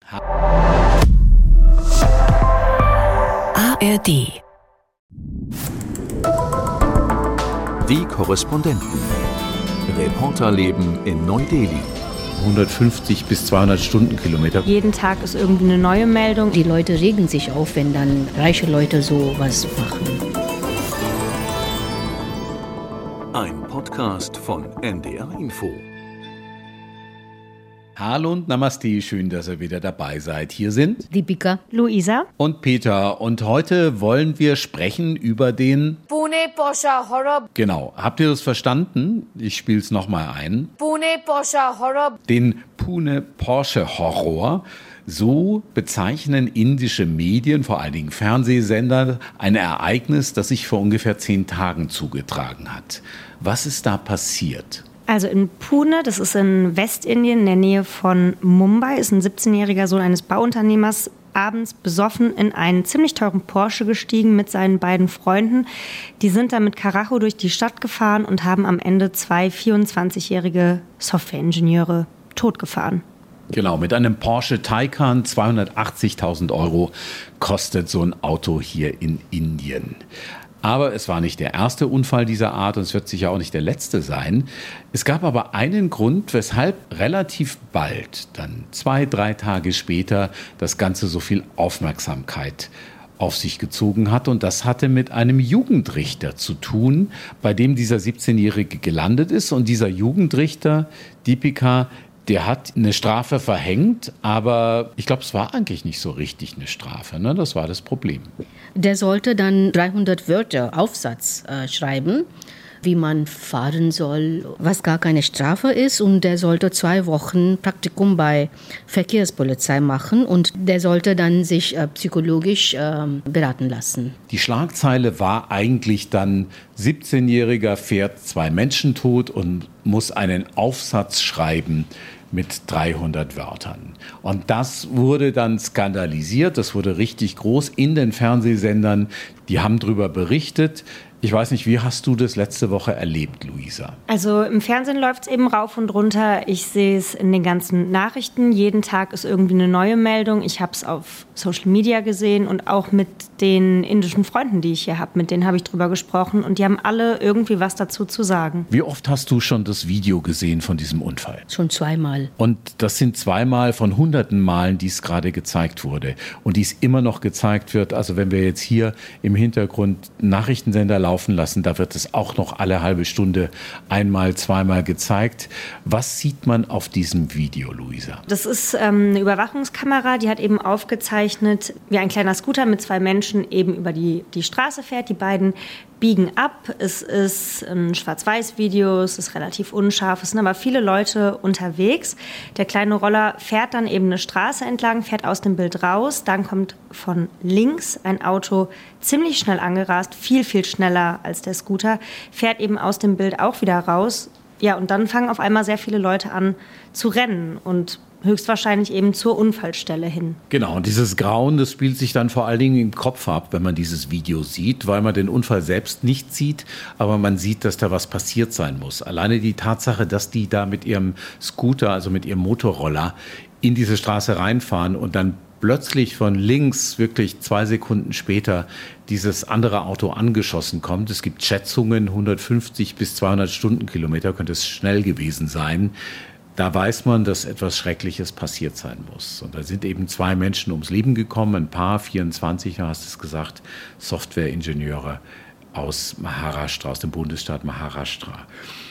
ARD. Die Korrespondenten. Reporterleben in Neu-Delhi. 150 bis 200 Stundenkilometer. Jeden Tag ist irgendwie eine neue Meldung. Die Leute regen sich auf, wenn dann reiche Leute sowas machen. Ein Podcast von NDR Info. Hallo und Namaste, schön, dass ihr wieder dabei seid. Hier sind Deepika, Luisa und Peter. Und heute wollen wir sprechen über den Pune-Porsche Horror. Genau, habt ihr das verstanden? Ich spiele es nochmal ein. Pune-Porsche Horror. Den Pune-Porsche Horror. So bezeichnen indische Medien, vor allen Dingen Fernsehsender, ein Ereignis, das sich vor ungefähr 10 Tagen zugetragen hat. Was ist da passiert? Also in Pune, das ist in Westindien in der Nähe von Mumbai, ist ein 17-jähriger Sohn eines Bauunternehmers abends besoffen in einen ziemlich teuren Porsche gestiegen mit seinen beiden Freunden. Die sind dann mit Karacho durch die Stadt gefahren und haben am Ende 2 24-jährige Softwareingenieure totgefahren. Genau, mit einem Porsche Taycan, 280.000 Euro kostet so ein Auto hier in Indien. Aber es war nicht der erste Unfall dieser Art und es wird sicher auch nicht der letzte sein. Es gab aber einen Grund, weshalb relativ bald, dann 2-3 Tage später, das Ganze so viel Aufmerksamkeit auf sich gezogen hat. Und das hatte mit einem Jugendrichter zu tun, bei dem dieser 17-Jährige gelandet ist. Und dieser Jugendrichter, Deepika, der hat eine Strafe verhängt, aber ich glaube, es war eigentlich nicht so richtig eine Strafe. Ne? Das war das Problem. Der sollte dann 300 Wörter Aufsatz schreiben, wie man fahren soll, was gar keine Strafe ist. Und der sollte 2 Wochen Praktikum bei Verkehrspolizei machen und der sollte dann sich psychologisch beraten lassen. Die Schlagzeile war eigentlich dann, 17-Jähriger fährt 2 Menschen tot und muss einen Aufsatz schreiben mit 300 Wörtern. Und das wurde dann skandalisiert, das wurde richtig groß in den Fernsehsendern, die haben darüber berichtet. Ich weiß nicht, wie hast du das letzte Woche erlebt, Luisa? Also im Fernsehen läuft es eben rauf und runter. Ich sehe es in den ganzen Nachrichten. Jeden Tag ist irgendwie eine neue Meldung. Ich habe es auf Social Media gesehen und auch mit den indischen Freunden, die ich hier habe. Mit denen habe ich drüber gesprochen und die haben alle irgendwie was dazu zu sagen. Wie oft hast du schon das Video gesehen von diesem Unfall? Schon 2-mal. Und das sind 2-mal von hunderten Malen, die es gerade gezeigt wurde. Und die es immer noch gezeigt wird. Also wenn wir jetzt hier im Hintergrund Nachrichtensender laufen lassen, da wird es auch noch alle halbe Stunde 1-mal, 2-mal gezeigt. Was sieht man auf diesem Video, Luisa? Das ist eine Überwachungskamera, die hat eben aufgezeichnet, wie ein kleiner Scooter mit 2 Menschen eben über die Straße fährt. Die beiden biegen ab. Es ist ein Schwarz-Weiß-Video, es ist relativ unscharf, es sind aber viele Leute unterwegs. Der kleine Roller fährt dann eben eine Straße entlang, fährt aus dem Bild raus. Dann kommt von links ein Auto ziemlich schnell angerast, viel, viel schneller als der Scooter, fährt eben aus dem Bild auch wieder raus. Ja, und dann fangen auf einmal sehr viele Leute an zu rennen und höchstwahrscheinlich eben zur Unfallstelle hin. Genau, und dieses Grauen, das spielt sich dann vor allen Dingen im Kopf ab, wenn man dieses Video sieht, weil man den Unfall selbst nicht sieht, aber man sieht, dass da was passiert sein muss. Alleine die Tatsache, dass die da mit ihrem Scooter, also mit ihrem Motorroller, in diese Straße reinfahren und dann plötzlich von links, wirklich 2 Sekunden später, dieses andere Auto angeschossen kommt. Es gibt Schätzungen, 150 bis 200 Stundenkilometer könnte es schnell gewesen sein. Da weiß man, dass etwas Schreckliches passiert sein muss. Und da sind eben 2 Menschen ums Leben gekommen, ein Paar, 24, du hast es gesagt, Softwareingenieure aus Maharashtra, aus dem Bundesstaat Maharashtra.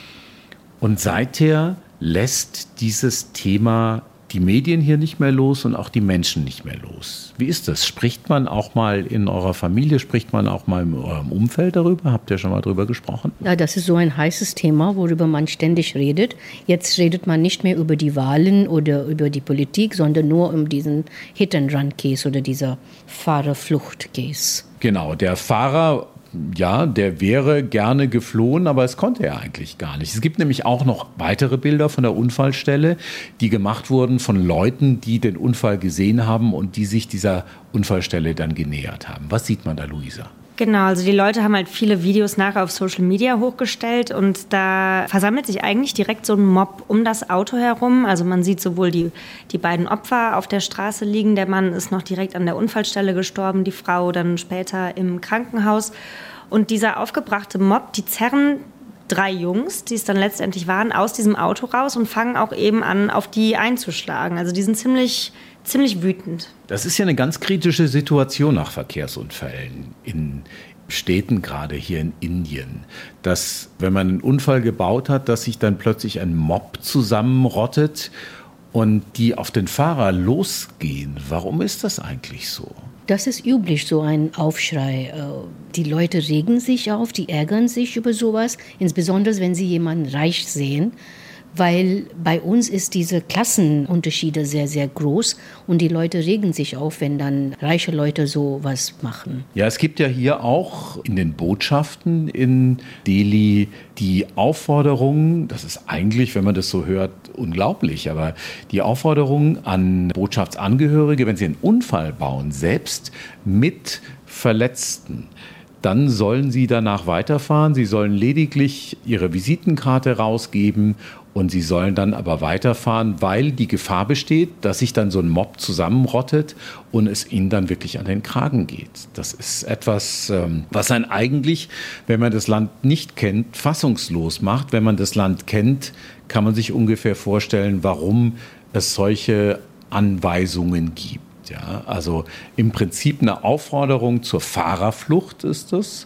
Und seither lässt dieses Thema die Medien hier nicht mehr los und auch die Menschen nicht mehr los. Wie ist das? Spricht man auch mal in eurer Familie, spricht man auch mal in eurem Umfeld darüber? Habt ihr schon mal darüber gesprochen? Ja, das ist so ein heißes Thema, worüber man ständig redet. Jetzt redet man nicht mehr über die Wahlen oder über die Politik, sondern nur um diesen Hit-and-Run-Case oder dieser Fahrerflucht-Case. Genau, der Fahrer, ja, der wäre gerne geflohen, aber es konnte er eigentlich gar nicht. Es gibt nämlich auch noch weitere Bilder von der Unfallstelle, die gemacht wurden von Leuten, die den Unfall gesehen haben und die sich dieser Unfallstelle dann genähert haben. Was sieht man da, Luisa? Genau, also die Leute haben halt viele Videos nachher auf Social Media hochgestellt und da versammelt sich eigentlich direkt so ein Mob um das Auto herum. Also man sieht sowohl die beiden Opfer auf der Straße liegen, der Mann ist noch direkt an der Unfallstelle gestorben, die Frau dann später im Krankenhaus. Und dieser aufgebrachte Mob, die zerren 3 Jungs, die es dann letztendlich waren, aus diesem Auto raus und fangen auch eben an, auf die einzuschlagen. Also die sind ziemlich wütend. Das ist ja eine ganz kritische Situation nach Verkehrsunfällen in Städten, gerade hier in Indien. Dass, wenn man einen Unfall gebaut hat, dass sich dann plötzlich ein Mob zusammenrottet und die auf den Fahrer losgehen. Warum ist das eigentlich so? Das ist üblich, so ein Aufschrei. Die Leute regen sich auf, die ärgern sich über sowas, insbesondere wenn sie jemanden reich sehen. Weil bei uns ist diese Klassenunterschiede sehr, sehr groß und die Leute regen sich auf, wenn dann reiche Leute sowas machen. Ja, es gibt ja hier auch in den Botschaften in Delhi die Aufforderung, das ist eigentlich, wenn man das so hört, unglaublich, aber die Aufforderung an Botschaftsangehörige, wenn sie einen Unfall bauen, selbst mit Verletzten, dann sollen sie danach weiterfahren. Sie sollen lediglich ihre Visitenkarte rausgeben und sie sollen dann aber weiterfahren, weil die Gefahr besteht, dass sich dann so ein Mob zusammenrottet und es ihnen dann wirklich an den Kragen geht. Das ist etwas, was einen eigentlich, wenn man das Land nicht kennt, fassungslos macht. Wenn man das Land kennt, kann man sich ungefähr vorstellen, warum es solche Anweisungen gibt. Ja, also im Prinzip eine Aufforderung zur Fahrerflucht ist es,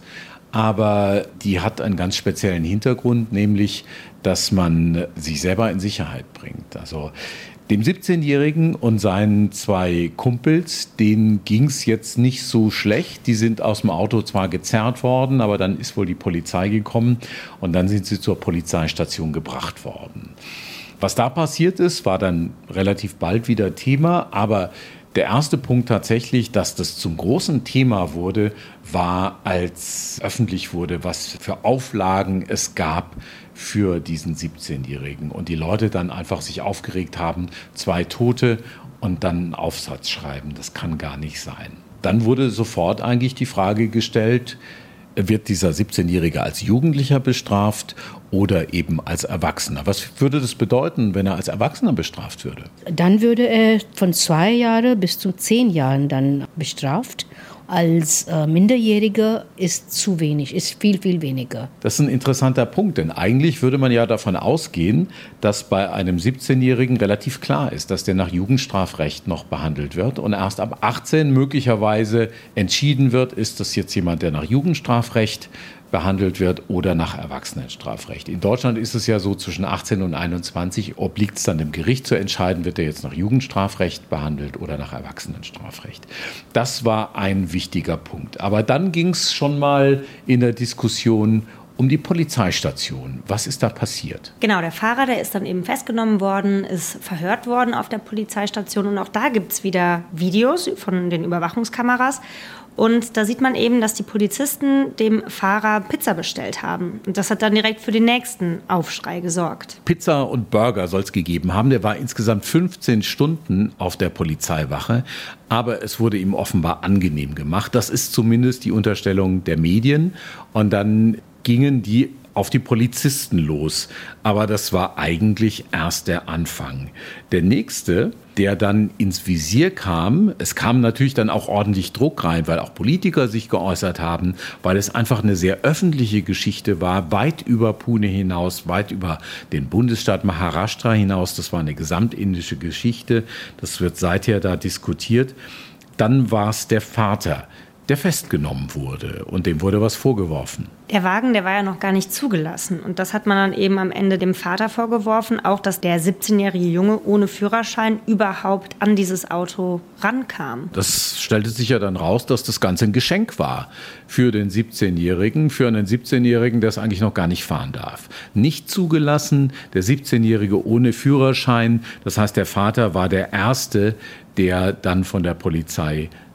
aber die hat einen ganz speziellen Hintergrund, nämlich, dass man sich selber in Sicherheit bringt. Also dem 17-Jährigen und seinen 2 Kumpels, denen ging es jetzt nicht so schlecht. Die sind aus dem Auto zwar gezerrt worden, aber dann ist wohl die Polizei gekommen und dann sind sie zur Polizeistation gebracht worden. Was da passiert ist, war dann relativ bald wieder Thema, aber der erste Punkt tatsächlich, dass das zum großen Thema wurde, war, als öffentlich wurde, was für Auflagen es gab für diesen 17-Jährigen. Und die Leute dann einfach sich aufgeregt haben, 2 Tote und dann einen Aufsatz schreiben. Das kann gar nicht sein. Dann wurde sofort eigentlich die Frage gestellt, wird dieser 17-Jährige als Jugendlicher bestraft oder eben als Erwachsener? Was würde das bedeuten, wenn er als Erwachsener bestraft würde? Dann würde er von 2 Jahren bis zu 10 Jahren dann bestraft. Als Minderjähriger ist zu wenig, ist viel, viel weniger. Das ist ein interessanter Punkt, denn eigentlich würde man ja davon ausgehen, dass bei einem 17-Jährigen relativ klar ist, dass der nach Jugendstrafrecht noch behandelt wird und erst ab 18 möglicherweise entschieden wird, ist das jetzt jemand, der nach Jugendstrafrecht behandelt wird oder nach Erwachsenenstrafrecht. In Deutschland ist es ja so, zwischen 18 und 21 obliegt es dann dem Gericht zu entscheiden, wird er jetzt nach Jugendstrafrecht behandelt oder nach Erwachsenenstrafrecht. Das war ein wichtiger Punkt. Aber dann ging es schon mal in der Diskussion um die Polizeistation. Was ist da passiert? Genau, der Fahrer, der ist dann eben festgenommen worden, ist verhört worden auf der Polizeistation und auch da gibt es wieder Videos von den Überwachungskameras. Und da sieht man eben, dass die Polizisten dem Fahrer Pizza bestellt haben. Und das hat dann direkt für den nächsten Aufschrei gesorgt. Pizza und Burger soll es gegeben haben. Der war insgesamt 15 Stunden auf der Polizeiwache. Aber es wurde ihm offenbar angenehm gemacht. Das ist zumindest die Unterstellung der Medien. Und dann gingen die auf die Polizisten los. Aber das war eigentlich erst der Anfang. Der nächste, der dann ins Visier kam, es kam natürlich dann auch ordentlich Druck rein, weil auch Politiker sich geäußert haben, weil es einfach eine sehr öffentliche Geschichte war, weit über Pune hinaus, weit über den Bundesstaat Maharashtra hinaus. Das war eine gesamtindische Geschichte. Das wird seither da diskutiert. Dann war es der Vater, der festgenommen wurde und dem wurde was vorgeworfen. Der Wagen, der war ja noch gar nicht zugelassen und das hat man dann eben am Ende dem Vater vorgeworfen, auch dass der 17-jährige Junge ohne Führerschein überhaupt an dieses Auto rankam. Das stellte sich ja dann raus, dass das Ganze ein Geschenk war für den 17-Jährigen, für einen 17-Jährigen, der es eigentlich noch gar nicht fahren darf. Nicht zugelassen, der 17-Jährige ohne Führerschein, das heißt, der Vater war der Erste, der dann von der Polizei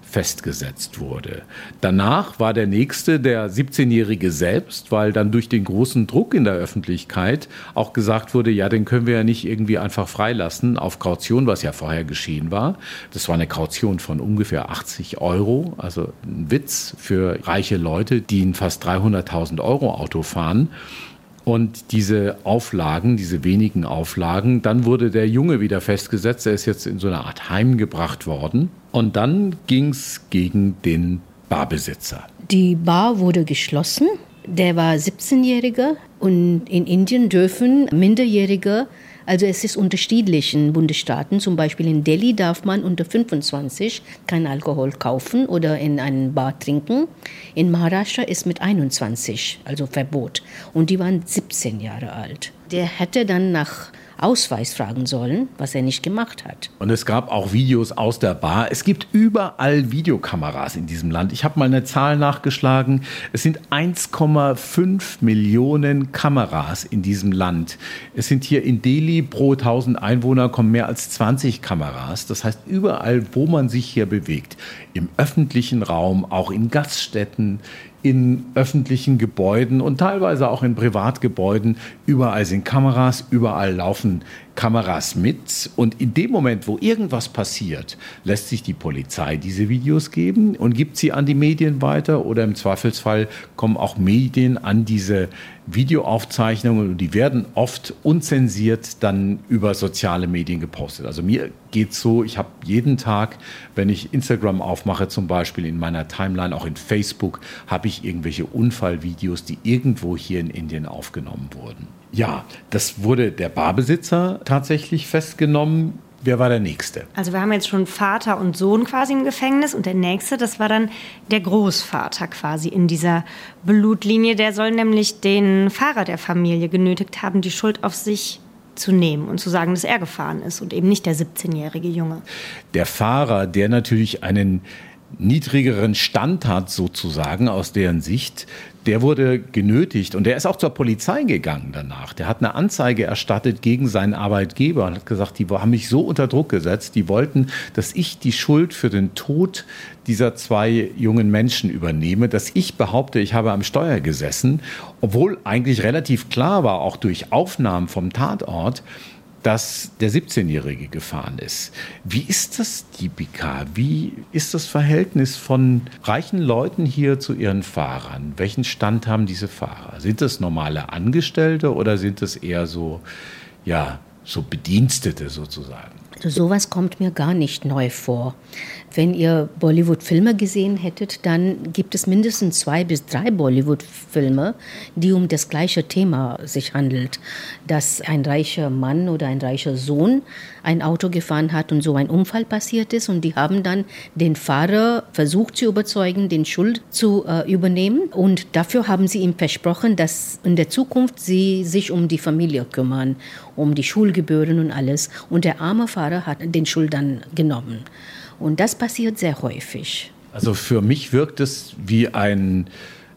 festgesetzt wurde. Danach war der nächste der 17-Jährige selbst, weil dann durch den großen Druck in der Öffentlichkeit auch gesagt wurde, ja, den können wir ja nicht irgendwie einfach freilassen auf Kaution, was ja vorher geschehen war. Das war eine Kaution von ungefähr 80 €, also ein Witz für reiche Leute, die ein fast 300.000 € Auto fahren. Und diese Auflagen, diese wenigen Auflagen, dann wurde der Junge wieder festgesetzt. Er ist jetzt in so eine Art Heim gebracht worden. Und dann ging es gegen den Barbesitzer. Die Bar wurde geschlossen. Der war 17-Jähriger. Und in Indien dürfen Minderjährige, also es ist unterschiedlich in Bundesstaaten, zum Beispiel in Delhi darf man unter 25 kein Alkohol kaufen oder in einem Bar trinken. In Maharashtra ist mit 21, also Verbot. Und die waren 17 Jahre alt. Der hätte dann nach Ausweis fragen sollen, was er nicht gemacht hat. Und es gab auch Videos aus der Bar. Es gibt überall Videokameras in diesem Land. Ich habe mal eine Zahl nachgeschlagen. Es sind 1,5 Millionen Kameras in diesem Land. Es sind hier in Delhi pro 1000 Einwohner kommen mehr als 20 Kameras. Das heißt, überall, wo man sich hier bewegt, im öffentlichen Raum, auch in Gaststätten, in öffentlichen Gebäuden und teilweise auch in Privatgebäuden. Überall sind Kameras, überall laufen Kameras mit. Und in dem Moment, wo irgendwas passiert, lässt sich die Polizei diese Videos geben und gibt sie an die Medien weiter. Oder im Zweifelsfall kommen auch Medien an diese Videoaufzeichnungen und die werden oft unzensiert dann über soziale Medien gepostet. Also mir geht's so, ich habe jeden Tag, wenn ich Instagram aufmache, zum Beispiel in meiner Timeline, auch in Facebook, habe ich irgendwelche Unfallvideos, die irgendwo hier in Indien aufgenommen wurden. Ja, das wurde der Barbesitzer tatsächlich festgenommen. Wer war der Nächste? Also wir haben jetzt schon Vater und Sohn quasi im Gefängnis und der Nächste, das war dann der Großvater quasi in dieser Blutlinie. Der soll nämlich den Fahrer der Familie genötigt haben, die Schuld auf sich zu nehmen und zu sagen, dass er gefahren ist und eben nicht der 17-jährige Junge. Der Fahrer, der natürlich einen niedrigeren Stand hat sozusagen aus deren Sicht, der wurde genötigt und der ist auch zur Polizei gegangen danach. Der hat eine Anzeige erstattet gegen seinen Arbeitgeber und hat gesagt, die haben mich so unter Druck gesetzt, die wollten, dass ich die Schuld für den Tod dieser 2 jungen Menschen übernehme, dass ich behaupte, ich habe am Steuer gesessen, obwohl eigentlich relativ klar war, auch durch Aufnahmen vom Tatort, dass der 17-Jährige gefahren ist. Wie ist das, Deepika? Wie ist das Verhältnis von reichen Leuten hier zu ihren Fahrern? Welchen Stand haben diese Fahrer? Sind das normale Angestellte oder sind das eher so, ja, so Bedienstete sozusagen? Also sowas kommt mir gar nicht neu vor. Wenn ihr Bollywood-Filme gesehen hättet, dann gibt es mindestens 2 bis 3 Bollywood-Filme, die um das gleiche Thema sich handelt. Dass ein reicher Mann oder ein reicher Sohn ein Auto gefahren hat und so ein Unfall passiert ist und die haben dann den Fahrer versucht zu überzeugen, den Schuld zu übernehmen und dafür haben sie ihm versprochen, dass in der Zukunft sie sich um die Familie kümmern, um die Schulgebühren und alles und der arme Fahrer hat den Schuld dann genommen. Und das passiert sehr häufig. Also für mich wirkt es wie ein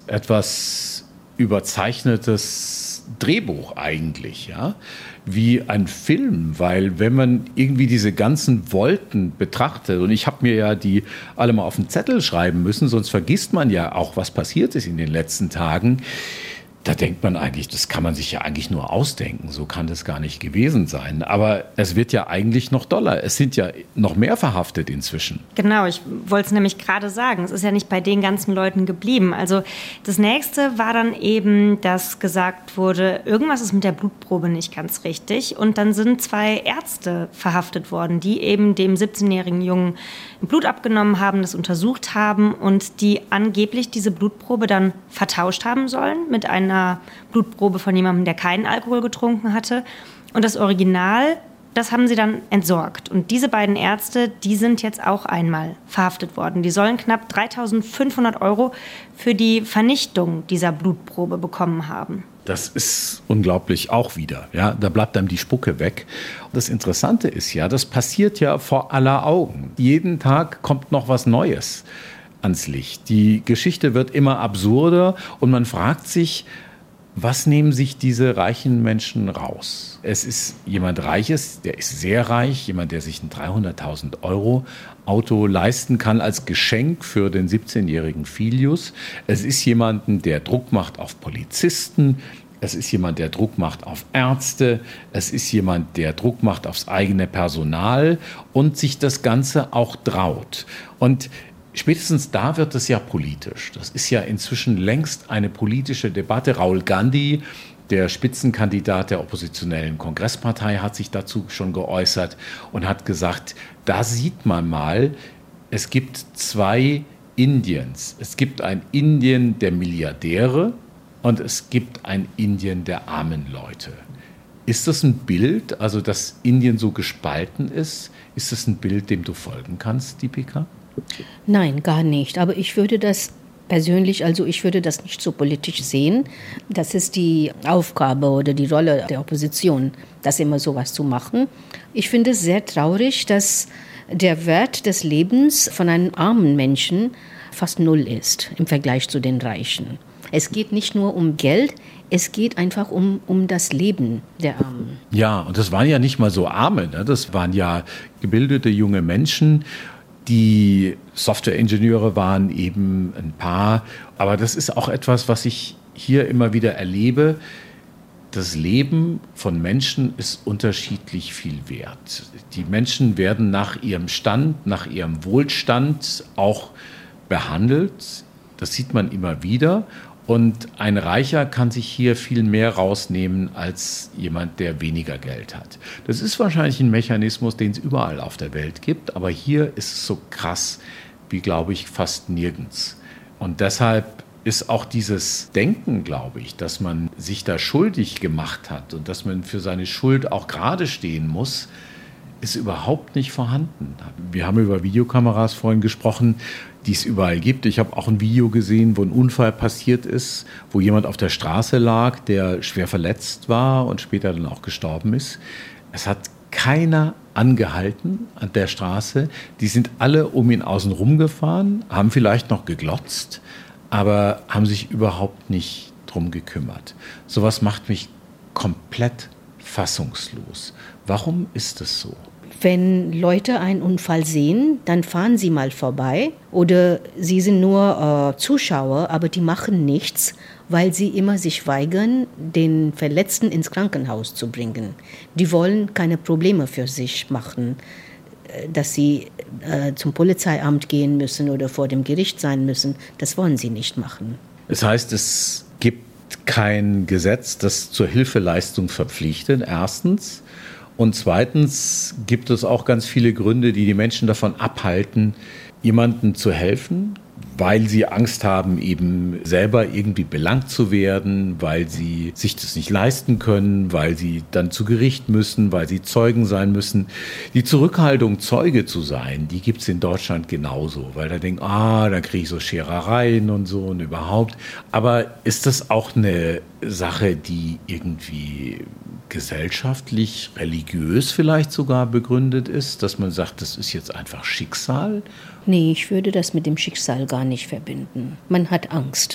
etwas überzeichnetes Drehbuch eigentlich, ja, wie ein Film, weil wenn man irgendwie diese ganzen Wolken betrachtet, und ich habe mir ja die alle mal auf den Zettel schreiben müssen, sonst vergisst man ja auch, was passiert ist in den letzten Tagen. Da denkt man eigentlich, das kann man sich ja eigentlich nur ausdenken, so kann das gar nicht gewesen sein. Aber es wird ja eigentlich noch doller. Es sind ja noch mehr verhaftet inzwischen. Genau, ich wollte es nämlich gerade sagen. Es ist ja nicht bei den ganzen Leuten geblieben. Also das Nächste war dann eben, dass gesagt wurde, irgendwas ist mit der Blutprobe nicht ganz richtig. Und dann sind 2 Ärzte verhaftet worden, die eben dem 17-jährigen Jungen Blut abgenommen haben, das untersucht haben und die angeblich diese Blutprobe dann vertauscht haben sollen mit einer Blutprobe von jemandem, der keinen Alkohol getrunken hatte. Und das Original, das haben sie dann entsorgt. Und diese beiden Ärzte, die sind jetzt auch einmal verhaftet worden. Die sollen knapp 3.500 € für die Vernichtung dieser Blutprobe bekommen haben. Das ist unglaublich auch wieder. Ja, da bleibt einem die Spucke weg. Das Interessante ist ja, das passiert ja vor aller Augen. Jeden Tag kommt noch was Neues ans Licht. Die Geschichte wird immer absurder und man fragt sich, Was nehmen sich diese reichen Menschen raus? Es ist jemand Reiches, der ist sehr reich, jemand, der sich ein 300.000 € Auto leisten kann als Geschenk für den 17-jährigen Filius. Es ist jemand, der Druck macht auf Polizisten. Es ist jemand, der Druck macht auf Ärzte. Es ist jemand, der Druck macht aufs eigene Personal und sich das Ganze auch traut. Und spätestens da wird es ja politisch. Das ist ja inzwischen längst eine politische Debatte. Rahul Gandhi, der Spitzenkandidat der oppositionellen Kongresspartei, hat sich dazu schon geäußert und hat gesagt, da sieht man mal, es gibt zwei Indiens. Es gibt ein Indien der Milliardäre und es gibt ein Indien der armen Leute. Ist das ein Bild, also dass Indien so gespalten ist? Ist das ein Bild, dem du folgen kannst, Deepika? Nein, gar nicht. Aber ich würde das persönlich, ich würde das nicht so politisch sehen. Das ist die Aufgabe oder die Rolle der Opposition, das immer sowas zu machen. Ich finde es sehr traurig, dass der Wert des Lebens von einem armen Menschen fast null ist im Vergleich zu den Reichen. Es geht nicht nur um Geld, es geht einfach um das Leben der Armen. Ja, und das waren ja nicht mal so Arme, ne? Das waren ja gebildete junge Menschen. Die Software-Ingenieure waren eben ein paar. Aber das ist auch etwas, was ich hier immer wieder erlebe. Das Leben von Menschen ist unterschiedlich viel wert. Die Menschen werden nach ihrem Stand, nach ihrem Wohlstand auch behandelt. Das sieht man immer wieder. Und ein Reicher kann sich hier viel mehr rausnehmen als jemand, der weniger Geld hat. Das ist wahrscheinlich ein Mechanismus, den es überall auf der Welt gibt. Aber hier ist es so krass wie, glaube ich, fast nirgends. Und deshalb ist auch dieses Denken, glaube ich, dass man sich da schuldig gemacht hat und dass man für seine Schuld auch gerade stehen muss, ist überhaupt nicht vorhanden. Wir haben über Videokameras vorhin gesprochen, die es überall gibt. Ich habe auch ein Video gesehen, wo ein Unfall passiert ist, wo jemand auf der Straße lag, der schwer verletzt war und später dann auch gestorben ist. Es hat keiner angehalten an der Straße. Die sind alle um ihn außen rum gefahren, haben vielleicht noch geglotzt, aber haben sich überhaupt nicht drum gekümmert. Sowas macht mich komplett fassungslos. Warum ist das so? Wenn Leute einen Unfall sehen, dann fahren sie mal vorbei oder sie sind nur Zuschauer, aber die machen nichts, weil sie immer sich weigern, den Verletzten ins Krankenhaus zu bringen. Die wollen keine Probleme für sich machen, dass sie zum Polizeiamt gehen müssen oder vor dem Gericht sein müssen. Das wollen sie nicht machen. Das heißt, es gibt kein Gesetz, das zur Hilfeleistung verpflichtet, erstens. Und zweitens gibt es auch ganz viele Gründe, die die Menschen davon abhalten, jemandem zu helfen, weil sie Angst haben, eben selber irgendwie belangt zu werden, weil sie sich das nicht leisten können, weil sie dann zu Gericht müssen, weil sie Zeugen sein müssen. Die Zurückhaltung, Zeuge zu sein, die gibt es in Deutschland genauso, weil da denken, dann kriege ich so Scherereien und so und überhaupt. Aber ist das auch eine Sache, die irgendwie gesellschaftlich, religiös vielleicht sogar begründet ist, dass man sagt, das ist jetzt einfach Schicksal? Nee, ich würde das mit dem Schicksal gar nicht verbinden. Man hat Angst.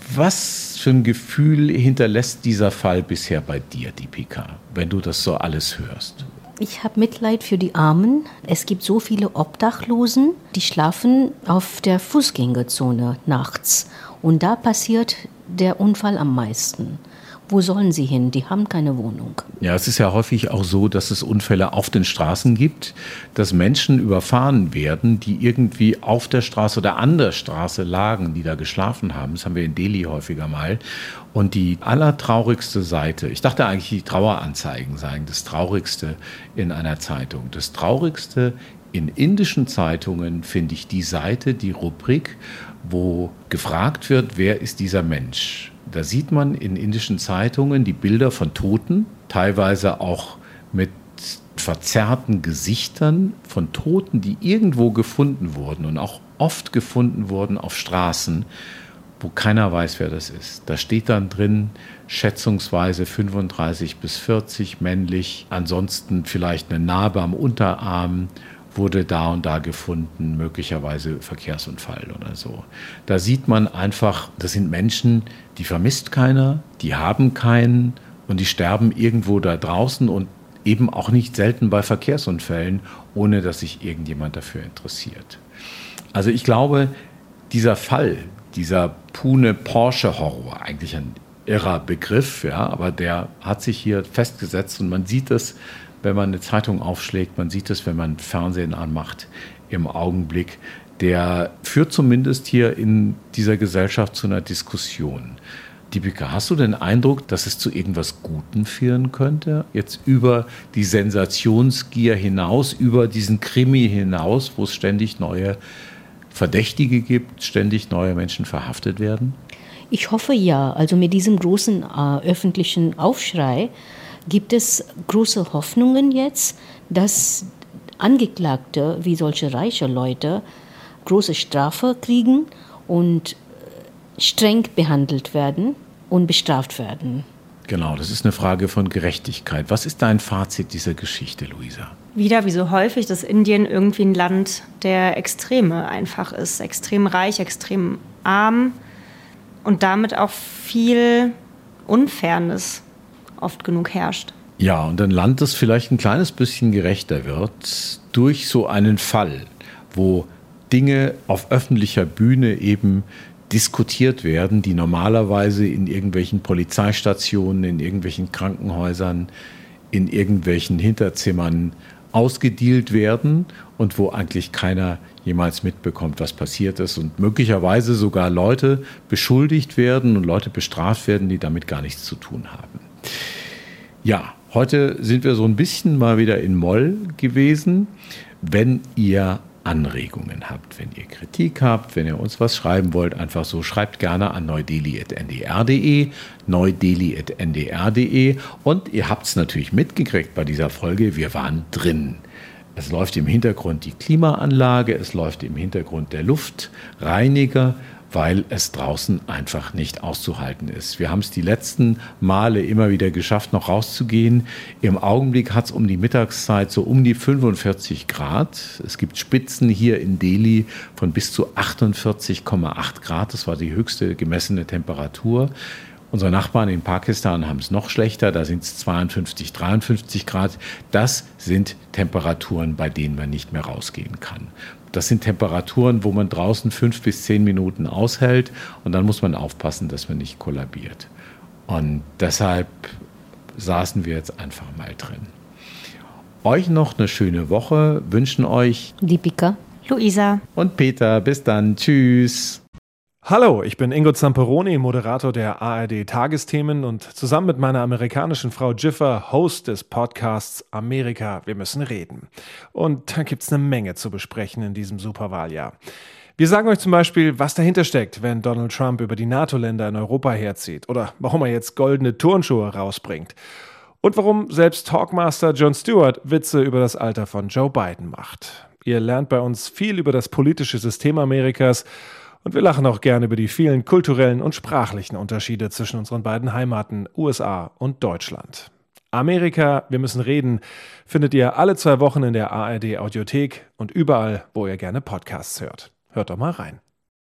Was für ein Gefühl hinterlässt dieser Fall bisher bei dir, Deepika, wenn du das so alles hörst? Ich habe Mitleid für die Armen. Es gibt so viele Obdachlosen, die schlafen auf der Fußgängerzone nachts. Und da passiert der Unfall am meisten. Wo sollen sie hin? Die haben keine Wohnung. Ja, es ist ja häufig auch so, dass es Unfälle auf den Straßen gibt, dass Menschen überfahren werden, die irgendwie auf der Straße oder an der Straße lagen, die da geschlafen haben. Das haben wir in Delhi häufiger mal. Und die allertraurigste Seite, ich dachte eigentlich, die Traueranzeigen seien das Traurigste in einer Zeitung. Das Traurigste in indischen Zeitungen finde ich die Seite, die Rubrik, wo gefragt wird, wer ist dieser Mensch? Da sieht man in indischen Zeitungen die Bilder von Toten, teilweise auch mit verzerrten Gesichtern von Toten, die irgendwo gefunden wurden und auch oft gefunden wurden auf Straßen, wo keiner weiß, wer das ist. Da steht dann drin, schätzungsweise 35 bis 40 männlich, ansonsten vielleicht eine Narbe am Unterarm, wurde da und da gefunden, möglicherweise Verkehrsunfall oder so. Da sieht man einfach, das sind Menschen, die vermisst keiner, die haben keinen und die sterben irgendwo da draußen und eben auch nicht selten bei Verkehrsunfällen, ohne dass sich irgendjemand dafür interessiert. Also ich glaube, dieser Fall, dieser Pune-Porsche-Horror, eigentlich ein irrer Begriff, ja, aber der hat sich hier festgesetzt und man sieht das, wenn man eine Zeitung aufschlägt, man sieht es, wenn man Fernsehen anmacht im Augenblick. Der führt zumindest hier in dieser Gesellschaft zu einer Diskussion. Dipika, hast du den Eindruck, dass es zu irgendwas Gutem führen könnte? Jetzt über die Sensationsgier hinaus, über diesen Krimi hinaus, wo es ständig neue Verdächtige gibt, ständig neue Menschen verhaftet werden? Ich hoffe ja. Also mit diesem großen öffentlichen Aufschrei gibt es große Hoffnungen jetzt, dass Angeklagte wie solche reiche Leute große Strafe kriegen und streng behandelt werden und bestraft werden. Genau, das ist eine Frage von Gerechtigkeit. Was ist dein Fazit dieser Geschichte, Luisa? Wieder, wie so häufig, dass Indien irgendwie ein Land der Extreme einfach ist. Extrem reich, extrem arm und damit auch viel Unfairness oft genug herrscht. Ja, und ein Land, das vielleicht ein kleines bisschen gerechter wird durch so einen Fall, wo Dinge auf öffentlicher Bühne eben diskutiert werden, die normalerweise in irgendwelchen Polizeistationen, in irgendwelchen Krankenhäusern, in irgendwelchen Hinterzimmern ausgedealt werden und wo eigentlich keiner jemals mitbekommt, was passiert ist und möglicherweise sogar Leute beschuldigt werden und Leute bestraft werden, die damit gar nichts zu tun haben. Ja, heute sind wir so ein bisschen mal wieder in Moll gewesen. Wenn ihr Anregungen habt, wenn ihr Kritik habt, wenn ihr uns was schreiben wollt, einfach so, schreibt gerne an neudeli@ndr.de, neudeli@ndr.de und ihr habt es natürlich mitgekriegt bei dieser Folge, wir waren drin. Es läuft im Hintergrund die Klimaanlage, es läuft im Hintergrund der Luftreiniger, weil es draußen einfach nicht auszuhalten ist. Wir haben es die letzten Male immer wieder geschafft, noch rauszugehen. Im Augenblick hat es um die Mittagszeit so um die 45 Grad. Es gibt Spitzen hier in Delhi von bis zu 48,8 Grad. Das war die höchste gemessene Temperatur. Unsere Nachbarn in Pakistan haben es noch schlechter, da sind es 52, 53 Grad. Das sind Temperaturen, bei denen man nicht mehr rausgehen kann. Das sind Temperaturen, wo man draußen 5 bis 10 Minuten aushält und dann muss man aufpassen, dass man nicht kollabiert. Und deshalb saßen wir jetzt einfach mal drin. Euch noch eine schöne Woche, wünschen euch Dipika, Luisa und Peter. Bis dann, tschüss. Hallo, ich bin Ingo Zamperoni, Moderator der ARD-Tagesthemen und zusammen mit meiner amerikanischen Frau Jiffer Host des Podcasts Amerika, wir müssen reden. Und da gibt's eine Menge zu besprechen in diesem Superwahljahr. Wir sagen euch zum Beispiel, was dahinter steckt, wenn Donald Trump über die NATO-Länder in Europa herzieht oder warum er jetzt goldene Turnschuhe rausbringt. Und warum selbst Talkmaster Jon Stewart Witze über das Alter von Joe Biden macht. Ihr lernt bei uns viel über das politische System Amerikas. Und wir lachen auch gerne über die vielen kulturellen und sprachlichen Unterschiede zwischen unseren beiden Heimaten, USA und Deutschland. Amerika, wir müssen reden, findet ihr alle 2 Wochen in der ARD Audiothek und überall, wo ihr gerne Podcasts hört. Hört doch mal rein.